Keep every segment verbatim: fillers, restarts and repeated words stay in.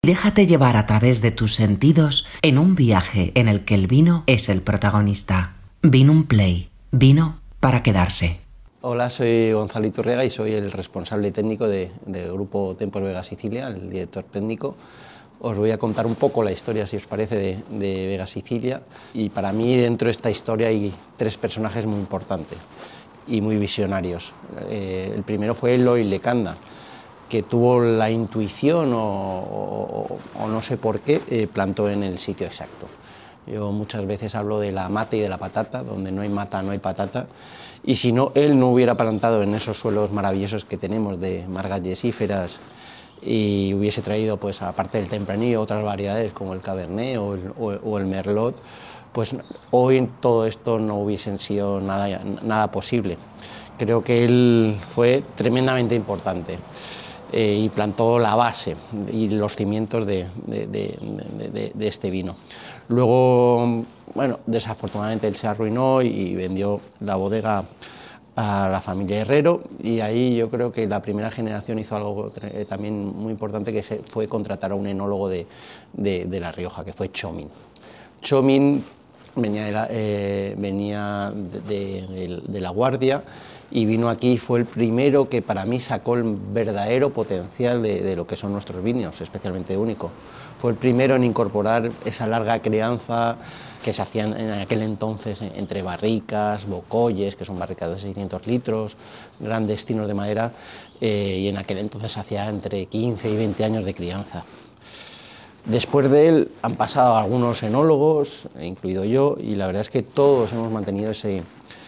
Déjate llevar a través de tus sentidos en un viaje en el que el vino es el protagonista. Vino un Play. Vino para quedarse. Hola, soy Gonzalo Iturriaga y soy el responsable técnico de, del grupo Tempos Vega Sicilia, el director técnico. Os voy a contar un poco la historia, si os parece, de, de Vega Sicilia. Y para mí, dentro de esta historia, hay tres personajes muy importantes y muy visionarios. Eh, el primero fue Eloy Lecanda, que tuvo la intuición, o, o, o no sé por qué, eh, plantó en el sitio exacto. Yo muchas veces hablo de la mata y de la patata, donde no hay mata no hay patata, y si no, él no hubiera plantado en esos suelos maravillosos que tenemos de margas yesíferas y hubiese traído, pues, aparte del tempranillo, otras variedades como el cabernet o el, o, o el merlot, pues hoy todo esto no hubiesen sido nada, nada posible. Creo que él fue tremendamente importante. Eh, y plantó la base y los cimientos de, de, de, de, de este vino. Luego, bueno, desafortunadamente él se arruinó y vendió la bodega a la familia Herrero, y ahí yo creo que la primera generación hizo algo también muy importante, que fue contratar a un enólogo de, de, de La Rioja, que fue Chomin. Chomin venía de la, eh, venía de, de, de La Guardia, y vino aquí, fue el primero que para mí sacó el verdadero potencial de, de lo que son nuestros vinos, especialmente único. Fue el primero en incorporar esa larga crianza que se hacían en aquel entonces entre barricas, bocolles, que son barricas de seiscientos litros, grandes tinos de madera, eh, y en aquel entonces se hacía entre quince y veinte años de crianza. Después de él han pasado algunos enólogos, incluido yo, y la verdad es que todos hemos mantenido ese,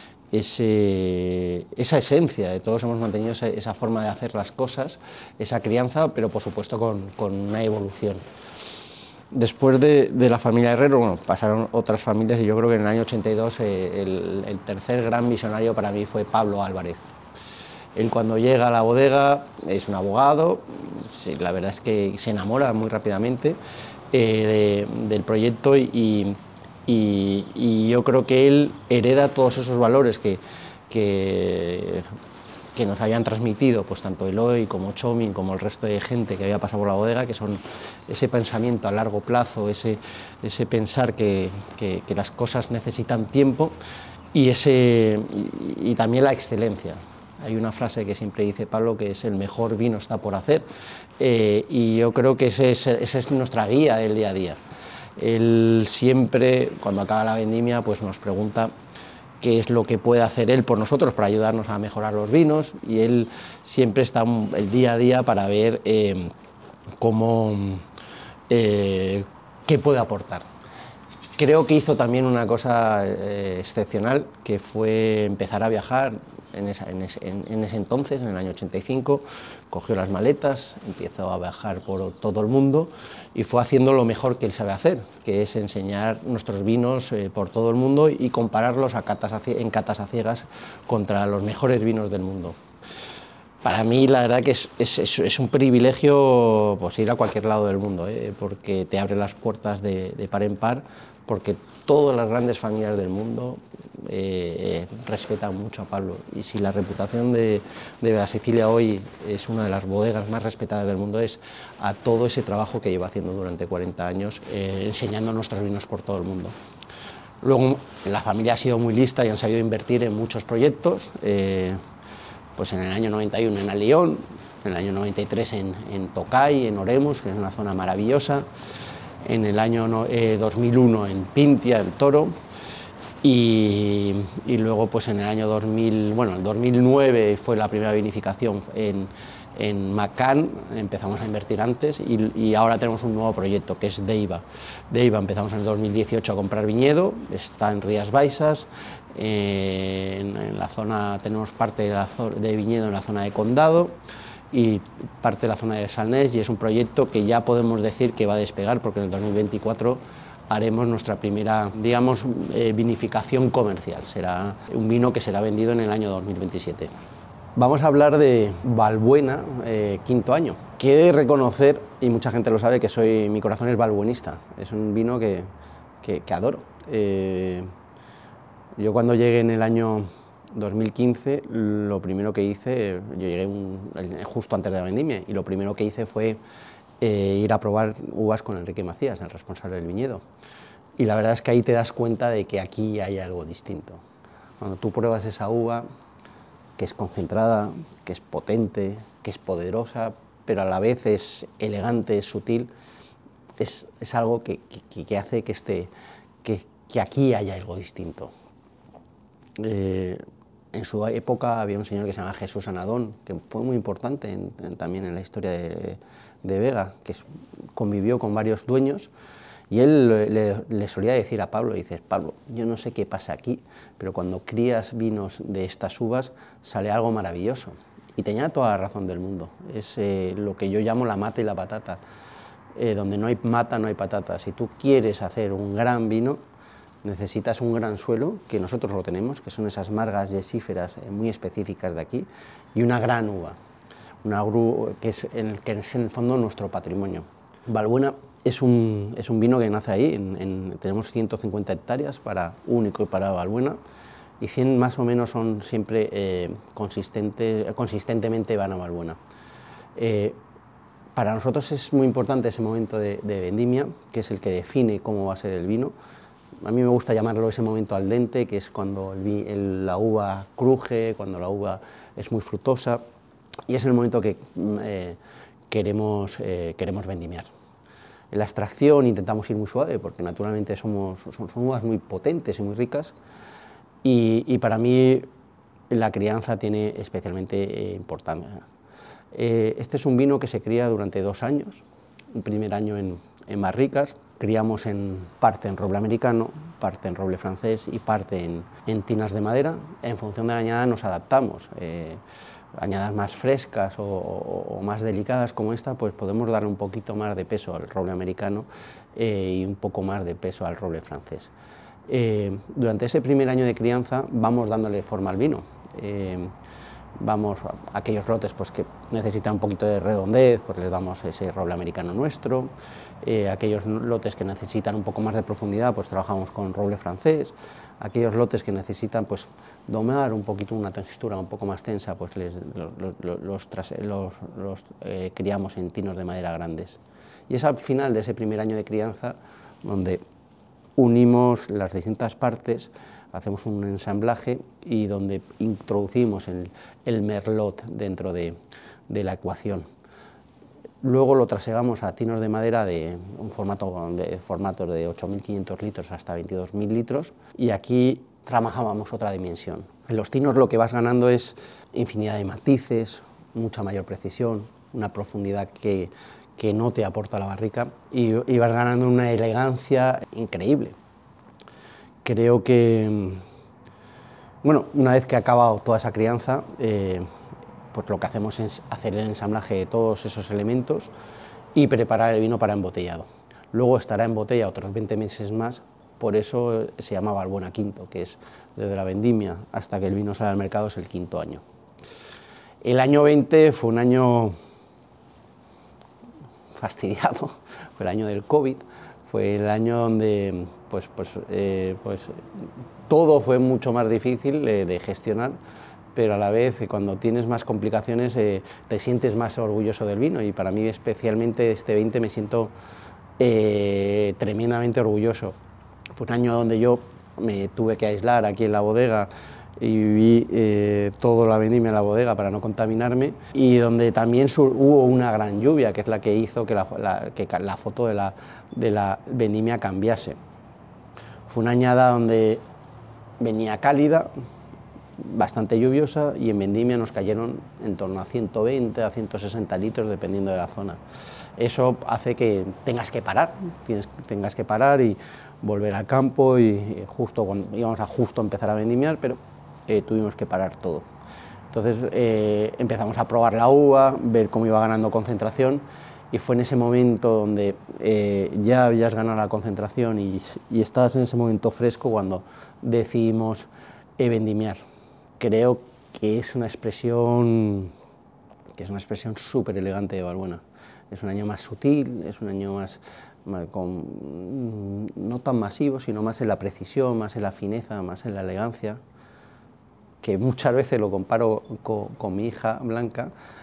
ese, esa esencia, de todos hemos mantenido esa, esa forma de hacer las cosas, esa crianza, pero por supuesto con, con una evolución. Después de, de la familia Herrero, bueno, pasaron otras familias, y yo creo que en el año ochenta y dos eh, el, el tercer gran visionario para mí fue Pablo Álvarez. Él, cuando llega a la bodega, es un abogado, sí, la verdad es que se enamora muy rápidamente eh, de, del proyecto, y, y, y yo creo que él hereda todos esos valores que, que, que nos habían transmitido, pues tanto Eloy como Chomin, como el resto de gente que había pasado por la bodega, que son ese pensamiento a largo plazo, ese, ese pensar que, que, que las cosas necesitan tiempo, y, ese, y, y también la excelencia. Hay una frase que siempre dice Pablo, que es: el mejor vino está por hacer, eh, y yo creo que esa es, ese es nuestra guía del día a día. Él siempre, cuando acaba la vendimia, pues nos pregunta qué es lo que puede hacer él por nosotros para ayudarnos a mejorar los vinos, y él siempre está el día a día para ver eh, cómo, eh, qué puede aportar. Creo que hizo también una cosa eh, excepcional, que fue empezar a viajar en, esa, en, ese, en, en ese entonces, en el año ochenta y cinco, cogió las maletas, empezó a viajar por todo el mundo y fue haciendo lo mejor que él sabe hacer, que es enseñar nuestros vinos eh, por todo el mundo y compararlos a catas a, en catas a ciegas contra los mejores vinos del mundo. Para mí, la verdad que es, es, es un privilegio, pues, ir a cualquier lado del mundo, ¿eh? Porque te abre las puertas de, de par en par, porque todas las grandes familias del mundo eh, respetan mucho a Pablo, y si la reputación de, de Vega Sicilia hoy es una de las bodegas más respetadas del mundo, es a todo ese trabajo que lleva haciendo durante cuarenta años, eh, enseñando nuestros vinos por todo el mundo. Luego, la familia ha sido muy lista y han sabido invertir en muchos proyectos. Eh, Pues en el año noventa y uno en Alión, en el año noventa y tres en, en Tocay, en Oremus, que es una zona maravillosa, en el año no, eh, dos mil uno en Pintia, en Toro, y, y luego, pues en el año dos mil, bueno, en dos mil nueve fue la primera vinificación en, en Macán, empezamos a invertir antes, y, y ahora tenemos un nuevo proyecto, que es Deiva. Deiva empezamos en el dos mil dieciocho a comprar viñedo, está en Rías Baixas. Eh, en, en la zona tenemos parte de, la, de viñedo en la zona de Condado y parte de la zona de Salnés, y es un proyecto que ya podemos decir que va a despegar, porque en el dos mil veinticuatro haremos nuestra primera, digamos, eh, vinificación comercial. Será un vino que será vendido en el año dos mil veintisiete. Vamos a hablar de Valbuena, eh, quinto año. Quiero reconocer, y mucha gente lo sabe, que soy, mi corazón es valbuenista. Es un vino que, que, que adoro. Eh, Yo, cuando llegué en el año dos mil quince, lo primero que hice, yo llegué un, justo antes de la vendimia, y lo primero que hice fue eh, ir a probar uvas con Enrique Macías, el responsable del viñedo. Y la verdad es que ahí te das cuenta de que aquí hay algo distinto. Cuando tú pruebas esa uva, que es concentrada, que es potente, que es poderosa, pero a la vez es elegante, es sutil, es, es algo que, que, que hace que, este, que, que aquí haya algo distinto. Eh, en su época había un señor que se llama Jesús Anadón, que fue muy importante en, en, también en la historia de, de Vega, que convivió con varios dueños, y él le, le solía decir a Pablo, dices, Pablo, yo no sé qué pasa aquí, pero cuando crías vinos de estas uvas sale algo maravilloso. Y tenía toda la razón del mundo, es eh, lo que yo llamo la mata y la patata. Eh, donde no hay mata no hay patata. Si tú quieres hacer un gran vino, necesitas un gran suelo, que nosotros lo tenemos, que son esas margas yesíferas eh, muy específicas de aquí, y una gran uva, una uva que es, en, que es en el fondo nuestro patrimonio. Valbuena es un, es un vino que nace ahí, en, en, tenemos ciento cincuenta hectáreas para único y para Valbuena, y cien más o menos son siempre eh, consistente, consistentemente van a Valbuena. Eh, Para nosotros es muy importante ese momento de, de vendimia, que es el que define cómo va a ser el vino. A mí me gusta llamarlo ese momento al dente, que es cuando el, el, la uva cruje, cuando la uva es muy frutosa, y es el momento que eh, queremos, eh, queremos vendimiar. En la extracción intentamos ir muy suave, porque naturalmente somos, son, son uvas muy potentes y muy ricas, y, y para mí la crianza tiene especialmente eh, importancia. Eh, este es un vino que se cría durante dos años, un primer año en, en barricas, criamos en parte en roble americano, parte en roble francés y parte en, en tinas de madera. En función de la añada nos adaptamos, eh, añadas más frescas o, o, o más delicadas como esta, pues podemos darle un poquito más de peso al roble americano eh, y un poco más de peso al roble francés. Eh, durante ese primer año de crianza vamos dándole forma al vino. Eh, Vamos a aquellos lotes pues, que necesitan un poquito de redondez, pues les damos ese roble americano nuestro. Eh, aquellos lotes que necesitan un poco más de profundidad, pues trabajamos con roble francés. Aquellos lotes que necesitan pues, domar un poquito una textura un poco más tensa, pues les, los, los, los, los, los eh, criamos en tinos de madera grandes. Y es al final de ese primer año de crianza donde unimos las distintas partes, hacemos un ensamblaje y donde introducimos el, el merlot dentro de, de la ecuación. Luego lo trasegamos a tinos de madera de un formato de, formatos de ocho mil quinientos litros hasta veintidós mil litros, y aquí trabajábamos otra dimensión. En los tinos lo que vas ganando es infinidad de matices, mucha mayor precisión, una profundidad que, que no te aporta la barrica, y, y vas ganando una elegancia increíble. Creo que, bueno, una vez que ha acabado toda esa crianza, eh, pues lo que hacemos es hacer el ensamblaje de todos esos elementos y preparar el vino para embotellado. Luego estará en botella otros veinte meses más, por eso se llama Valbuena Quinto, que es desde la vendimia hasta que el vino sale al mercado es el quinto año. El año veinte fue un año fastidiado, fue el año del COVID, fue el año donde pues, pues, eh, pues, todo fue mucho más difícil eh, de gestionar, pero a la vez cuando tienes más complicaciones eh, te sientes más orgulloso del vino, y para mí especialmente este veinte me siento eh, tremendamente orgulloso. Fue un año donde yo me tuve que aislar aquí en la bodega y viví eh, toda la vendimia en la bodega para no contaminarme, y donde también hubo una gran lluvia, que es la que hizo que la, la, que la foto de la, de la vendimia cambiase. Fue una añada donde venía cálida, bastante lluviosa, y en vendimia nos cayeron en torno a ciento veinte a ciento sesenta litros dependiendo de la zona. Eso hace que tengas que parar, tienes, tengas que parar y volver al campo, y, y justo cuando íbamos a justo empezar a vendimiar, pero eh, tuvimos que parar todo. Entonces eh, empezamos a probar la uva, ver cómo iba ganando concentración, y fue en ese momento donde eh, ya habías ganado la concentración y, y estabas en ese momento fresco cuando decidimos eh, vendimiar. Creo que es una expresión que es una expresión súper elegante de Valbuena. Es un año más sutil, es un año más, más con, no tan masivo, sino más en la precisión, más en la fineza, más en la elegancia, que muchas veces lo comparo con, con mi hija Blanca,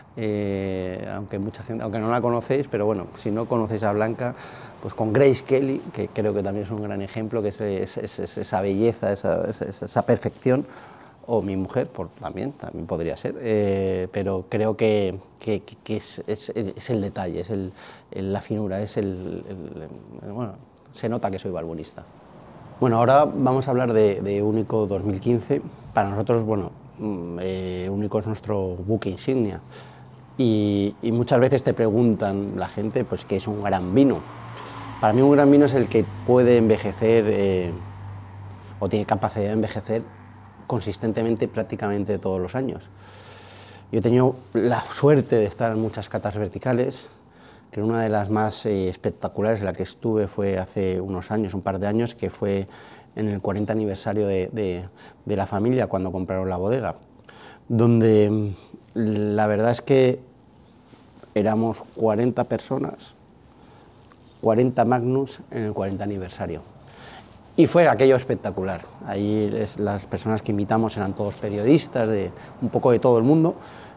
eh, aunque mucha gente, aunque no la conocéis, pero bueno, si no conocéis a Blanca, pues con Grace Kelly, que creo que también es un gran ejemplo, que es, es, es, es esa belleza, esa, esa, esa perfección, o mi mujer, por, también, también podría ser, eh, pero creo que, que, que es, es, es el detalle, es el, el, la finura, es el, el, el, bueno, se nota que soy balbonista. Bueno, ahora vamos a hablar de, de Único dos mil quince. Para nosotros, bueno, eh, Único es nuestro buque insignia y, y muchas veces te preguntan la gente, pues, ¿qué es un gran vino? Para mí un gran vino es el que puede envejecer eh, o tiene capacidad de envejecer consistentemente prácticamente todos los años. Yo he tenido la suerte de estar en muchas catas verticales, que una de las más eh, espectaculares en la que estuve fue hace unos años, un par de años, que fue en el cuarenta aniversario de, de, de la familia, cuando compraron la bodega, donde la verdad es que éramos cuarenta personas, cuarenta Magnus en el cuarenta aniversario. Y fue aquello espectacular. Ahí es, las personas que invitamos eran todos periodistas, de un poco de todo el mundo,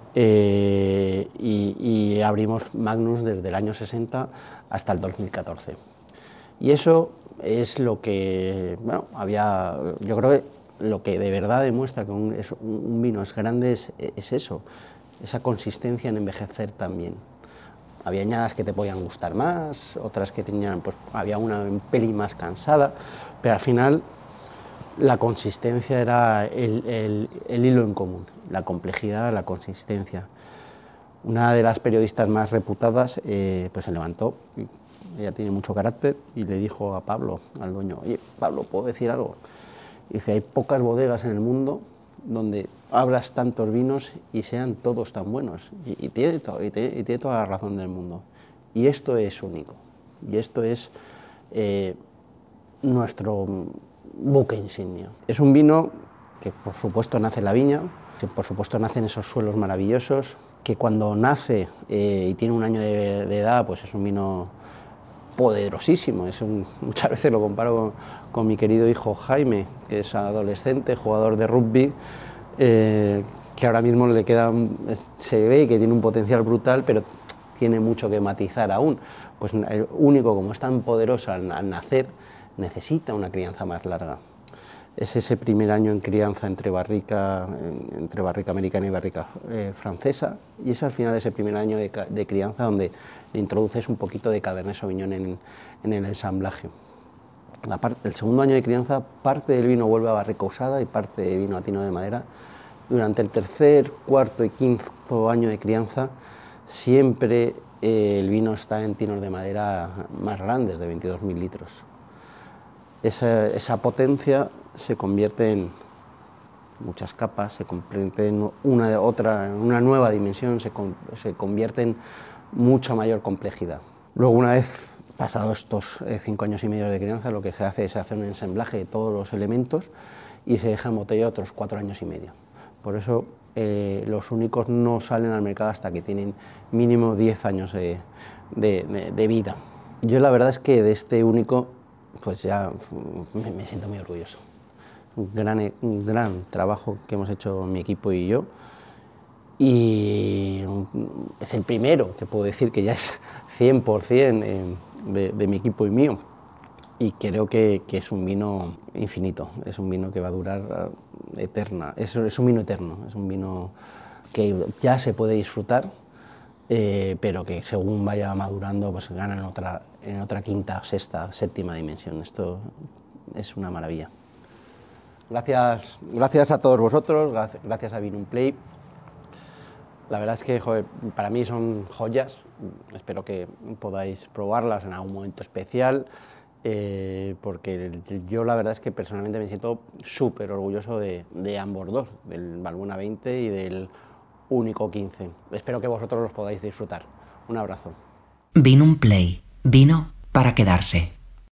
eh, y, y abrimos Magnus desde el año sesenta hasta el dos mil catorce. Y eso es lo que, bueno, había, yo creo que lo que de verdad demuestra que un, es, un vino es grande es, es eso, esa consistencia en envejecer también. Había añadas que te podían gustar más, otras que tenían, pues había una un pelín más cansada, pero al final la consistencia era el, el, el hilo en común, la complejidad, la consistencia. Una de las periodistas más reputadas eh, pues se levantó, ella tiene mucho carácter, y le dijo a Pablo, al dueño: oye, Pablo, ¿puedo decir algo? Y dice: hay pocas bodegas en el mundo donde abras tantos vinos y sean todos tan buenos. Y, y, tiene, to, y, tiene, y tiene toda la razón del mundo. Y esto es único. Y esto es eh, nuestro buque insignia. Es un vino que, por supuesto, nace en la viña, que, por supuesto, nace en esos suelos maravillosos, que cuando nace eh, y tiene un año de, de edad, pues es un vino poderosísimo. Es un, muchas veces lo comparo con, con mi querido hijo Jaime, que es adolescente, jugador de rugby, eh, que ahora mismo le queda, se ve que tiene un potencial brutal, pero tiene mucho que matizar aún. Pues el Único, como es tan poderoso al, al nacer, necesita una crianza más larga. Es ese primer año en crianza entre barrica, entre barrica americana y barrica eh, francesa, y es al final de ese primer año de, de crianza donde le introduces un poquito de Cabernet Sauvignon en, en el ensamblaje. La parte, el segundo año de crianza, parte del vino vuelve a barrica usada y parte de vino a tino de madera. Durante el tercer, cuarto y quinto año de crianza, siempre eh, el vino está en tinos de madera más grandes, de veintidós mil litros. Esa, esa potencia se convierte en muchas capas, se convierte en una, otra, en una nueva dimensión, se, con, se convierte en mucha mayor complejidad. Luego, una vez pasados estos eh, cinco años y medio de crianza, lo que se hace es hacer un ensamblaje de todos los elementos y se deja en botella otros cuatro años y medio. Por eso eh, los Únicos no salen al mercado hasta que tienen mínimo diez años de, de, de, de vida. Yo la verdad es que de este Único pues ya me, me siento muy orgulloso. Un gran, un gran trabajo que hemos hecho mi equipo y yo, y es el primero que puedo decir que ya es cien por cien de, de mi equipo y mío, y creo que, que es un vino infinito, es un vino que va a durar eterna, es, es un vino eterno, es un vino que ya se puede disfrutar, eh, pero que según vaya madurando pues gana en otra, en otra quinta, sexta, séptima dimensión. Esto es una maravilla. Gracias, gracias a todos vosotros, gracias a Vinum Play. La verdad es que, joder, para mí son joyas. Espero que podáis probarlas en algún momento especial, eh, porque yo la verdad es que personalmente me siento súper orgulloso de, de ambos dos, del Valbuena veinte y del Único quince. Espero que vosotros los podáis disfrutar. Un abrazo. Vinum Play, vino para quedarse.